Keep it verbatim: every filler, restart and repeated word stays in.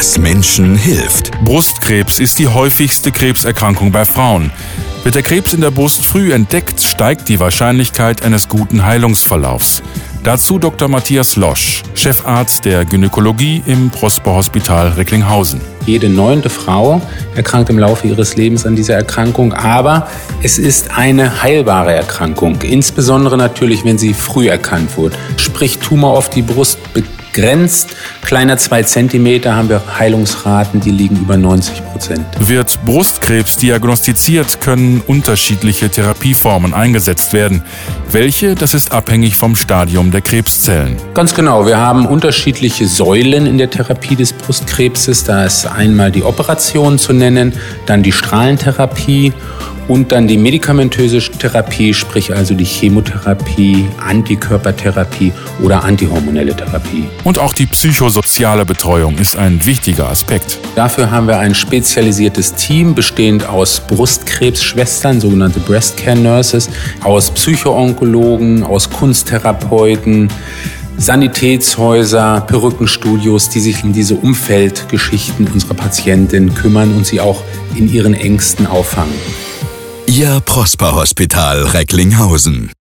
was Menschen hilft. Brustkrebs ist die häufigste Krebserkrankung bei Frauen. Wird der Krebs in der Brust früh entdeckt, steigt die Wahrscheinlichkeit eines guten Heilungsverlaufs. Dazu Doktor Matthias Losch, Chefarzt der Gynäkologie im Prosper-Hospital Recklinghausen. Jede neunte Frau erkrankt im Laufe ihres Lebens an dieser Erkrankung, aber es ist eine heilbare Erkrankung, insbesondere natürlich, wenn sie früh erkannt wird. Sprich, Tumor auf die Brust begrenzt, kleiner zwei Zentimeter, haben wir Heilungsraten, die liegen über neunzig Prozent. Wird Brustkrebs diagnostiziert, können unterschiedliche Therapieformen eingesetzt werden. Welche, das ist abhängig vom Stadium der Krebszellen. Ganz genau, wir haben unterschiedliche Säulen in der Therapie des Brustkrebses. Da ist einmal die Operation zu nennen, dann die Strahlentherapie und dann die medikamentöse Therapie, sprich also die Chemotherapie, Antikörpertherapie oder antihormonelle Therapie. Und auch die psychosoziale Betreuung ist ein wichtiger Aspekt. Dafür haben wir ein spezialisiertes Team, bestehend aus Brustkrebsschwestern, sogenannte Breast Care Nurses, aus Psychoonkologen, aus Kunsttherapeuten, Sanitätshäuser, Perückenstudios, die sich um diese Umfeldgeschichten unserer Patientin kümmern und sie auch in ihren Ängsten auffangen. Ihr Prosper-Hospital Recklinghausen.